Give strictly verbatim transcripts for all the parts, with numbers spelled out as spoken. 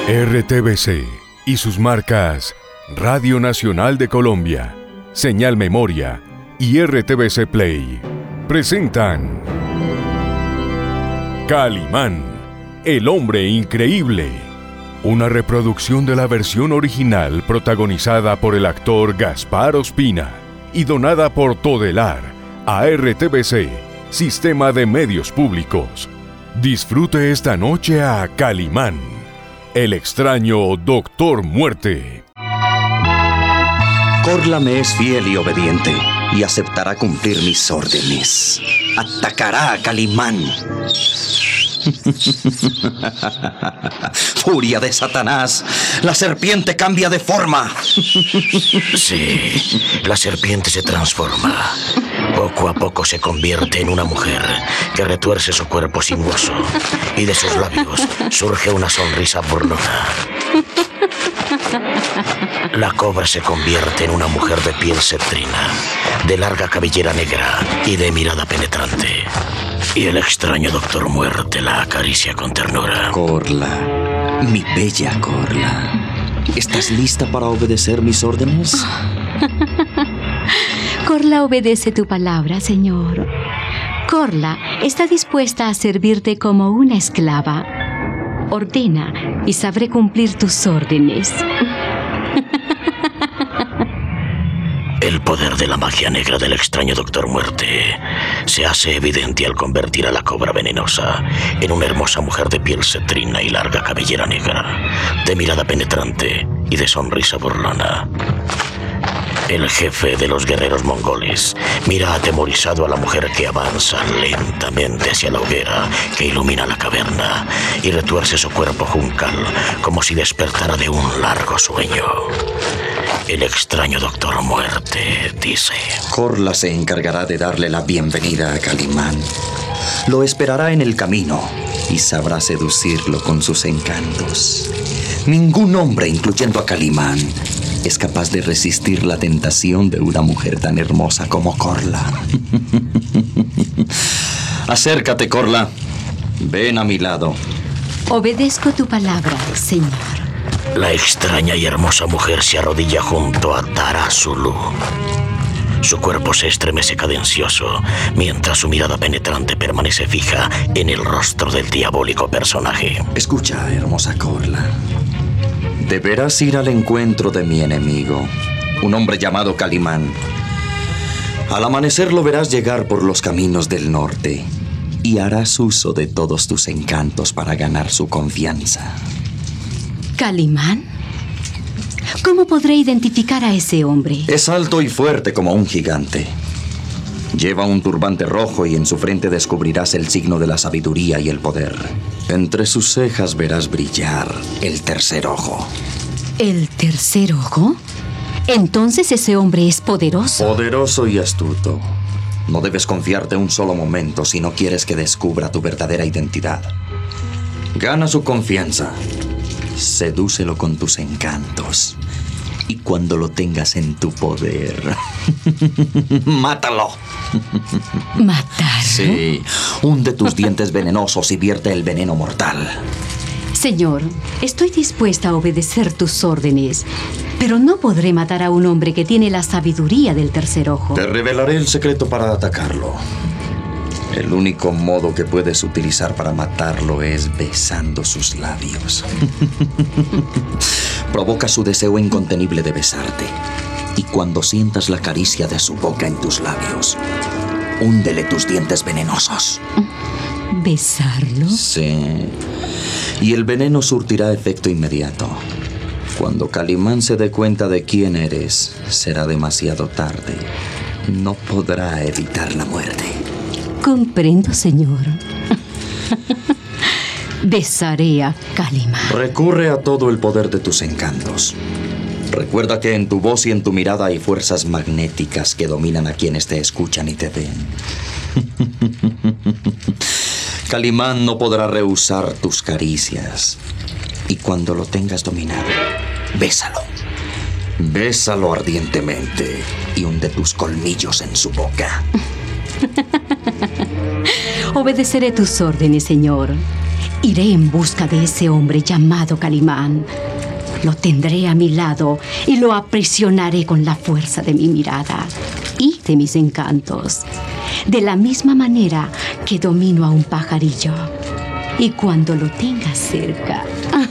R T V C y sus marcas Radio Nacional de Colombia, Señal Memoria y R T V C Play presentan Calimán, el hombre increíble, una reproducción de la versión original protagonizada por el actor Gaspar Ospina y donada por Todelar a R T V C, Sistema de Medios Públicos. Disfrute esta noche a Calimán, el extraño Doctor Muerte. Corla me es fiel y obediente y aceptará cumplir mis órdenes. Atacará a Calimán. Furia de Satanás, la serpiente cambia de forma. Sí, la serpiente se transforma. Poco a poco se convierte en una mujer que retuerce su cuerpo sinuoso y de sus labios surge una sonrisa burlona. La cobra se convierte en una mujer de piel cetrina, de larga cabellera negra y de mirada penetrante. Y el extraño Doctor Muerte la acaricia con ternura. Corla, mi bella Corla, ¿estás lista para obedecer mis órdenes? Corla obedece tu palabra, señor. Corla está dispuesta a servirte como una esclava. Ordena y sabré cumplir tus órdenes. El poder de la magia negra del extraño Doctor Muerte se hace evidente al convertir a la cobra venenosa en una hermosa mujer de piel cetrina y larga cabellera negra, de mirada penetrante y de sonrisa burlona. El jefe de los guerreros mongoles mira atemorizado a la mujer que avanza lentamente hacia la hoguera que ilumina la caverna y retuerce su cuerpo juncal como si despertara de un largo sueño. El extraño Doctor Muerte dice: Corla se encargará de darle la bienvenida a Calimán. Lo esperará en el camino y sabrá seducirlo con sus encantos. Ningún hombre, incluyendo a Calimán, es capaz de resistir la tentación de una mujer tan hermosa como Corla. Acércate, Corla. Ven a mi lado. Obedezco tu palabra, señor. La extraña y hermosa mujer se arrodilla junto a Tara Zulu. Su cuerpo se estremece cadencioso, mientras su mirada penetrante permanece fija en el rostro del diabólico personaje. Escucha, hermosa Corla. Deberás ir al encuentro de mi enemigo, un hombre llamado Calimán. Al amanecer lo verás llegar por los caminos del norte y harás uso de todos tus encantos para ganar su confianza. ¿Calimán? ¿Cómo podré identificar a ese hombre? Es alto y fuerte como un gigante. Lleva un turbante rojo y en su frente descubrirás el signo de la sabiduría y el poder. Entre sus cejas verás brillar el tercer ojo. ¿El tercer ojo? Entonces ese hombre es poderoso. Poderoso y astuto. No debes confiarte un solo momento si no quieres que descubra tu verdadera identidad. Gana su confianza. Sedúcelo con tus encantos. Y cuando lo tengas en tu poder, ¡mátalo! ¿Matarlo? Sí, hunde tus dientes venenosos y vierte el veneno mortal. Señor, estoy dispuesta a obedecer tus órdenes, pero no podré matar a un hombre que tiene la sabiduría del tercer ojo. Te revelaré el secreto para atacarlo. El único modo que puedes utilizar para matarlo es besando sus labios. Provoca su deseo incontenible de besarte. Y cuando sientas la caricia de su boca en tus labios, húndele tus dientes venenosos. ¿Besarlo? Sí. Y el veneno surtirá efecto inmediato. Cuando Calimán se dé cuenta de quién eres, será demasiado tarde. No podrá evitar la muerte. Comprendo, señor. Besaré a Calimán. Recurre a todo el poder de tus encantos. Recuerda que en tu voz y en tu mirada hay fuerzas magnéticas que dominan a quienes te escuchan y te ven. Calimán no podrá rehusar tus caricias. Y cuando lo tengas dominado, bésalo. Bésalo ardientemente y hunde tus colmillos en su boca. Obedeceré tus órdenes, señor. Iré en busca de ese hombre llamado Calimán. Lo tendré a mi lado y lo aprisionaré con la fuerza de mi mirada y de mis encantos, de la misma manera que domino a un pajarillo. Y cuando lo tenga cerca,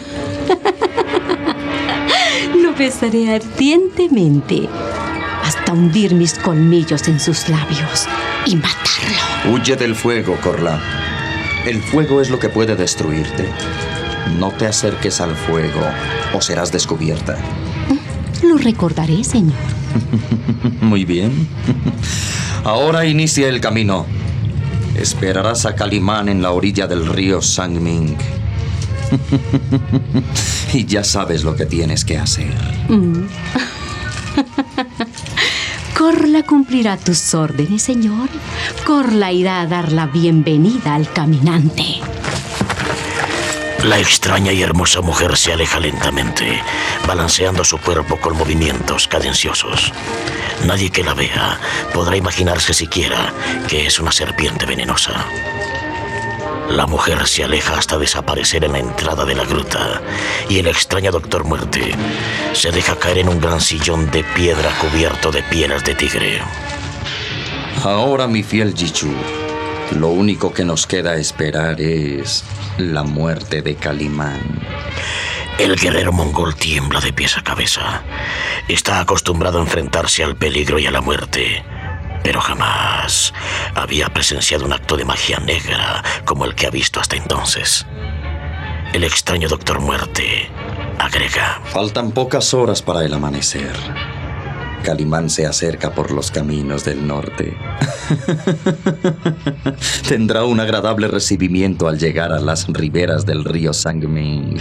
lo besaré ardientemente hasta hundir mis colmillos en sus labios y matarlo. Huye del fuego, Corla. El fuego es lo que puede destruirte. No te acerques al fuego o serás descubierta. Lo recordaré, señor. Muy bien. Ahora inicia el camino. Esperarás a Calimán en la orilla del río Sangming. Y ya sabes lo que tienes que hacer. Mm. Corla cumplirá tus órdenes, señor. Corla irá a dar la bienvenida al caminante. La extraña y hermosa mujer se aleja lentamente, balanceando su cuerpo con movimientos cadenciosos. Nadie que la vea podrá imaginarse siquiera que es una serpiente venenosa. La mujer se aleja hasta desaparecer en la entrada de la gruta y el extraño Doctor Muerte se deja caer en un gran sillón de piedra cubierto de pieles de tigre. Ahora, mi fiel Jichu, lo único que nos queda esperar es la muerte de Calimán. El guerrero mongol tiembla de pies a cabeza. Está acostumbrado a enfrentarse al peligro y a la muerte, pero jamás había presenciado un acto de magia negra como el que ha visto hasta entonces. El extraño Doctor Muerte agrega: faltan pocas horas para el amanecer. Calimán se acerca por los caminos del norte. Tendrá un agradable recibimiento al llegar a las riberas del río Sangming.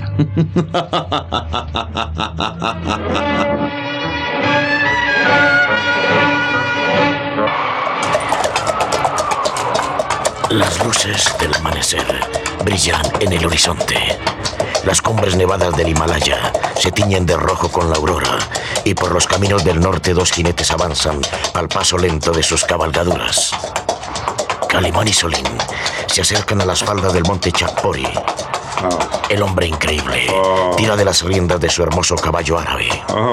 Las luces del amanecer brillan en el horizonte. Las cumbres nevadas del Himalaya se tiñen de rojo con la aurora y por los caminos del norte dos jinetes avanzan al paso lento de sus cabalgaduras. Calimán y Solín se acercan a las faldas del monte Chakpori. El hombre increíble tira de las riendas de su hermoso caballo árabe.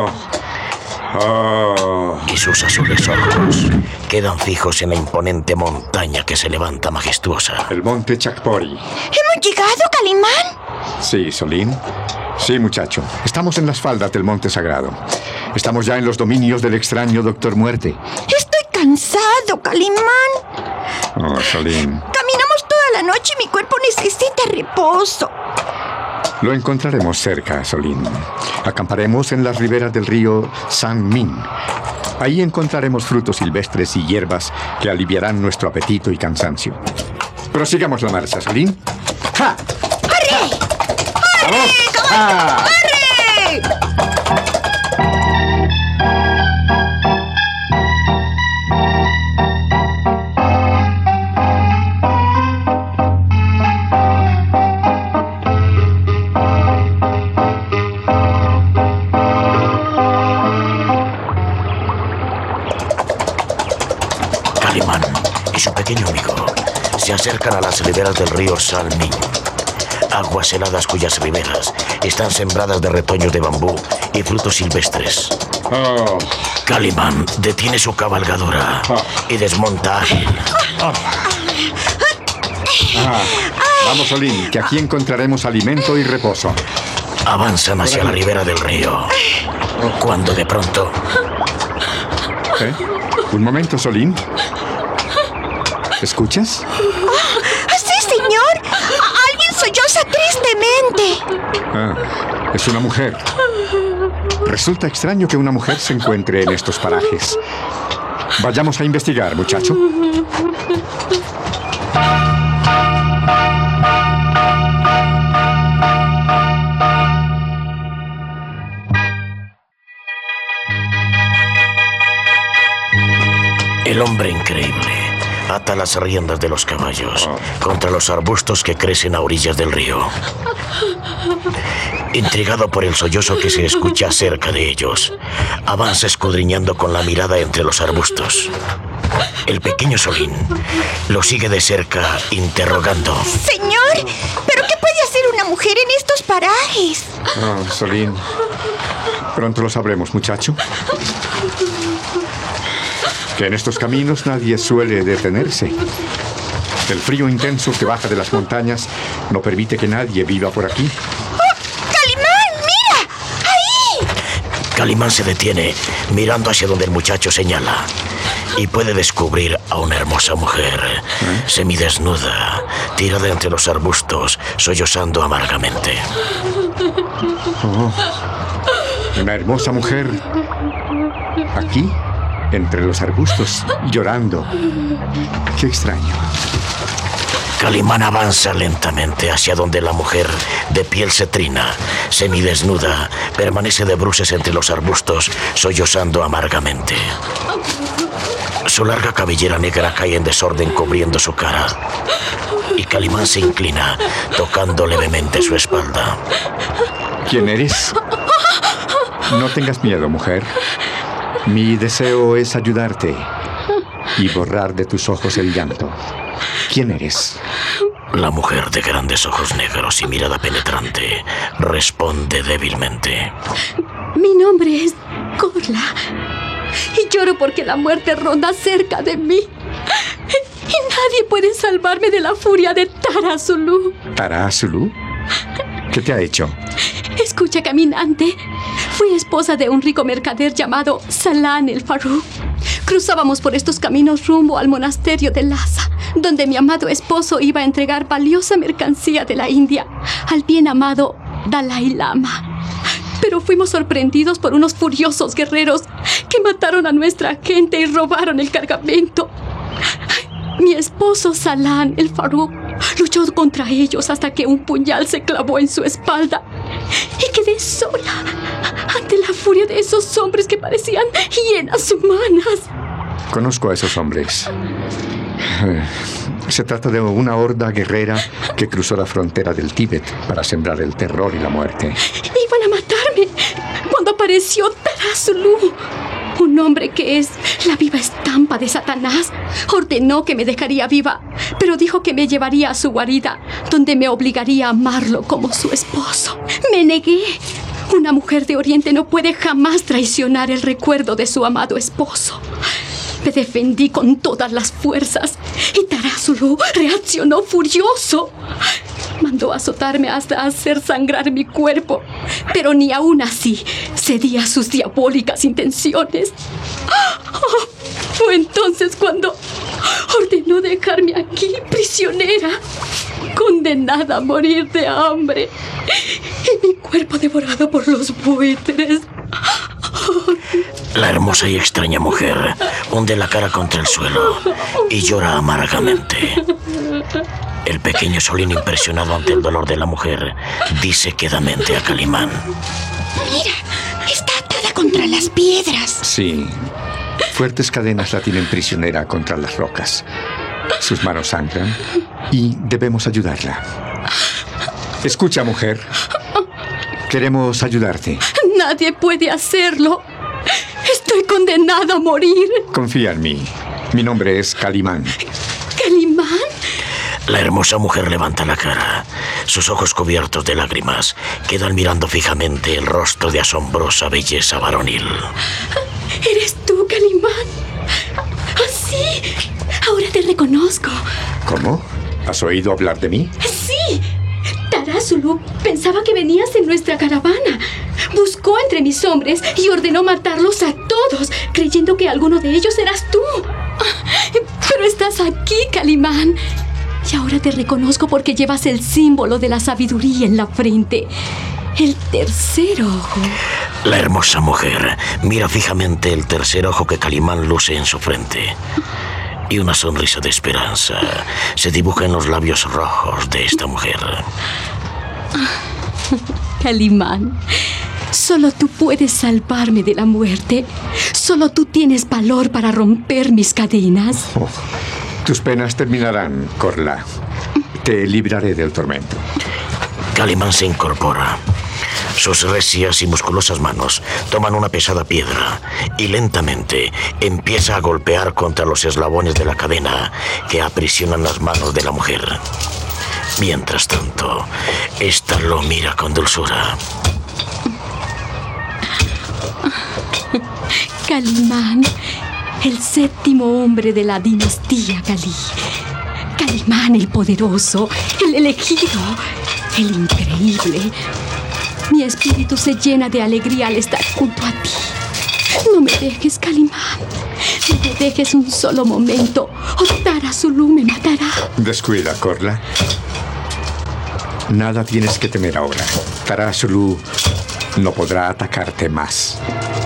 Y sus azules ojos quedan fijos en la imponente montaña que se levanta majestuosa. El monte Chakpori. ¿Hemos llegado, Calimán? Sí, Solín. Sí, muchacho. Estamos en las faldas del monte sagrado. Estamos ya en los dominios del extraño Doctor Muerte. Estoy cansado, Calimán. Oh, Solín. Caminamos toda la noche y mi cuerpo necesita reposo. Lo encontraremos cerca, Solín. Acamparemos en las riberas del río Sangming. Ahí encontraremos frutos silvestres y hierbas que aliviarán nuestro apetito y cansancio. Prosigamos la marcha, Solín. ¡Ja! ¡Arre! ¡Arre! ¡Ah! ¡Arre! Calimán y su pequeño amigo se acercan a las riberas del río Sangming, aguas heladas cuyas riberas están sembradas de retoños de bambú y frutos silvestres. Oh. Calimán detiene su cabalgadura Oh. y desmonta ágil. Oh. Ah. Vamos, Solín, que aquí encontraremos alimento y reposo. Avanzan hacia la ribera del río, cuando de pronto... ¿Eh? Un momento, Solín. ¿Escuchas? ¡Ah, sí, señor! A- ¡Alguien solloza tristemente! Ah, es una mujer. Resulta extraño que una mujer se encuentre en estos parajes. Vayamos a investigar, muchacho. El hombre increíble ata las riendas de los caballos contra los arbustos que crecen a orillas del río. Intrigado por el sollozo que se escucha cerca de ellos, avanza escudriñando con la mirada entre los arbustos. El pequeño Solín lo sigue de cerca, interrogando. Señor, ¿pero qué puede hacer mujer en estos parajes? Oh, Solín. Pronto lo sabremos, muchacho. Que en estos caminos nadie suele detenerse. El frío intenso que baja de las montañas no permite que nadie viva por aquí. Calimán se detiene, mirando hacia donde el muchacho señala, y puede descubrir a una hermosa mujer, ¿Eh? semidesnuda, tirada entre los arbustos, sollozando amargamente. Oh, una hermosa mujer, aquí, entre los arbustos, llorando. Qué extraño. Calimán avanza lentamente hacia donde la mujer, de piel cetrina, semidesnuda, permanece de bruces entre los arbustos, sollozando amargamente. Su larga cabellera negra cae en desorden cubriendo su cara, y Calimán se inclina, tocando levemente su espalda. ¿Quién eres? No tengas miedo, mujer. Mi deseo es ayudarte y borrar de tus ojos el llanto. ¿Quién eres? La mujer de grandes ojos negros y mirada penetrante responde débilmente. Mi nombre es Corla y lloro porque la muerte ronda cerca de mí. Y nadie puede salvarme de la furia de Tara Sulu. ¿Tara Sulu? ¿Qué te ha hecho? Escucha, caminante. Fui esposa de un rico mercader llamado Salan el Farouk. Cruzábamos por estos caminos rumbo al monasterio de Lhasa, donde mi amado esposo iba a entregar valiosa mercancía de la India al bien amado Dalai Lama. Pero fuimos sorprendidos por unos furiosos guerreros que mataron a nuestra gente y robaron el cargamento. Mi esposo Salan el Farouk luchó contra ellos hasta que un puñal se clavó en su espalda y quedé sola ante la furia de esos hombres que parecían hienas humanas. Conozco a esos hombres. Se trata de una horda guerrera que cruzó la frontera del Tíbet para sembrar el terror y la muerte. Iban a matarme cuando apareció Tara Sulu. Un hombre que es la viva estampa de Satanás ordenó que me dejaría viva, pero dijo que me llevaría a su guarida, donde me obligaría a amarlo como su esposo. Me negué. Una mujer de Oriente no puede jamás traicionar el recuerdo de su amado esposo. Me defendí con todas las fuerzas y Tara Sulu reaccionó furioso. Mandó azotarme hasta hacer sangrar mi cuerpo, pero ni aún así cedí a sus diabólicas intenciones. Oh, fue entonces cuando ordenó dejarme aquí prisionera, condenada a morir de hambre, y mi cuerpo devorado por los buitres. La hermosa y extraña mujer hunde la cara contra el suelo y llora amargamente. El pequeño Solín, impresionado ante el dolor de la mujer, dice quedamente a Calimán: Mira, está atada contra las piedras. Sí, fuertes cadenas la tienen prisionera contra las rocas. Sus manos sangran y debemos ayudarla. Escucha, mujer. Queremos ayudarte. Nadie puede hacerlo. Estoy condenada a morir. Confía en mí. Mi nombre es Calimán. ¿Calimán? La hermosa mujer levanta la cara. Sus ojos cubiertos de lágrimas quedan mirando fijamente el rostro de asombrosa belleza varonil. ¿Eres tú, Calimán? ¿Así? Ahora te reconozco. ¿Cómo? ¿Has oído hablar de mí? Sí. Tara Sulu pensaba que venías en nuestra caravana. Buscó entre mis hombres y ordenó matarlos a todos, creyendo que alguno de ellos eras tú. Pero estás aquí, Calimán. Y ahora te reconozco porque llevas el símbolo de la sabiduría en la frente. El tercer ojo. La hermosa mujer mira fijamente el tercer ojo que Calimán luce en su frente. Y una sonrisa de esperanza se dibuja en los labios rojos de esta mujer. Calimán, solo tú puedes salvarme de la muerte. Solo tú tienes valor para romper mis cadenas. Oh, tus penas terminarán, Corla. Te libraré del tormento. Calimán se incorpora. Sus recias y musculosas manos toman una pesada piedra y lentamente empieza a golpear contra los eslabones de la cadena que aprisionan las manos de la mujer. Mientras tanto, esta lo mira con dulzura. Calimán, el séptimo hombre de la dinastía Calí. Calimán el poderoso, el elegido, el increíble. Mi espíritu se llena de alegría al estar junto a ti. No me dejes, Calimán. No me dejes un solo momento, o Tara Sulu me matará. Descuida, Corla. Nada tienes que temer ahora. Tara Sulu no podrá atacarte más.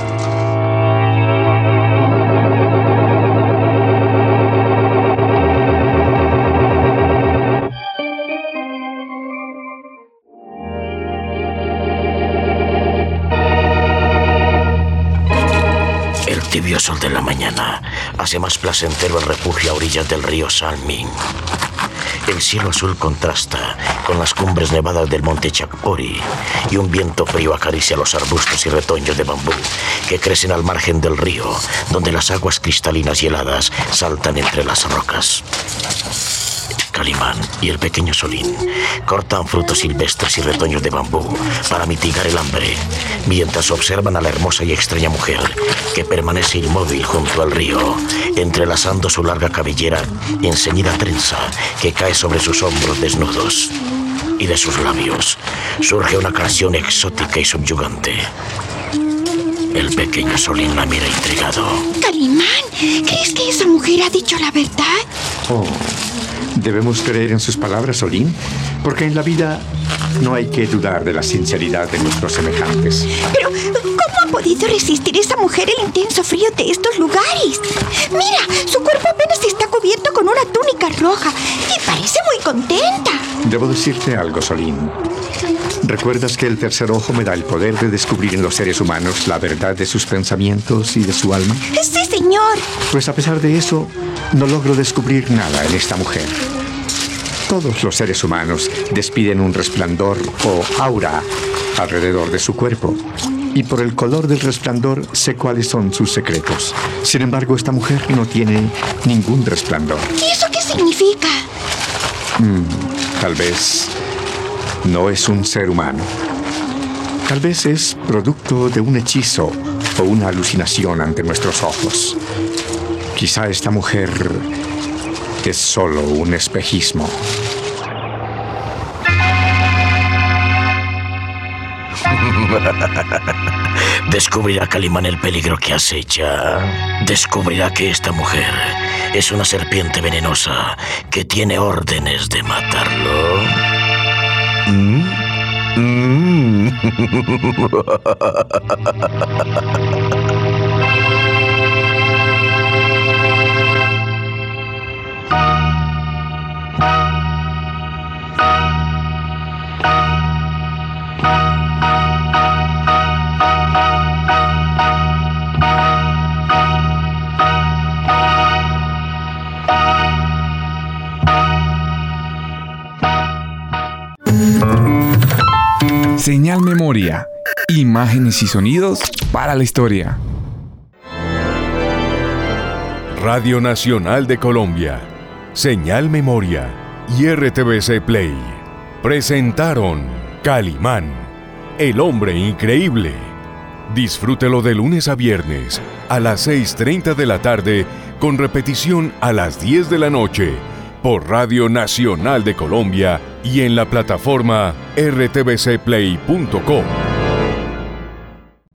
El tibio sol de la mañana hace más placentero el refugio a orillas del río San Min. El cielo azul contrasta con las cumbres nevadas del monte Chakpori y un viento frío acaricia los arbustos y retoños de bambú que crecen al margen del río, donde las aguas cristalinas y heladas saltan entre las rocas. Calimán y el pequeño Solín cortan frutos silvestres y retoños de bambú para mitigar el hambre, mientras observan a la hermosa y extraña mujer que permanece inmóvil junto al río, entrelazando su larga cabellera en ceñida trenza que cae sobre sus hombros desnudos. Y de sus labios surge una canción exótica y subyugante. El pequeño Solín la mira intrigado. Calimán, ¿crees que esa mujer ha dicho la verdad? Oh, debemos creer en sus palabras, Solín, porque en la vida no hay que dudar de la sinceridad de nuestros semejantes. Pero, ¿cómo ha podido resistir esa mujer el intenso frío de estos lugares? Mira, su cuerpo apenas está cubierto con una túnica roja y parece muy contenta. Debo decirte algo, Solín. ¿Recuerdas que el tercer ojo me da el poder de descubrir en los seres humanos la verdad de sus pensamientos y de su alma? Sí, señor. Pues a pesar de eso, no logro descubrir nada en esta mujer. Todos los seres humanos despiden un resplandor o aura alrededor de su cuerpo. Y por el color del resplandor sé cuáles son sus secretos. Sin embargo, esta mujer no tiene ningún resplandor. ¿Y eso qué significa? Mm, tal vez no es un ser humano. Tal vez es producto de un hechizo o una alucinación ante nuestros ojos. Quizá esta mujer es solo un espejismo. Descubrirá Calimán el peligro que acecha. Descubrirá que esta mujer es una serpiente venenosa que tiene órdenes de matarlo. ¿Mm? ¿Mm? Señal Memoria. Imágenes y sonidos para la historia. Radio Nacional de Colombia, Señal Memoria y R T V C Play presentaron Calimán, el hombre increíble. Disfrútelo de lunes a viernes a las seis y media de la tarde con repetición a las diez de la noche por Radio Nacional de Colombia y en la plataforma r t v c play punto com.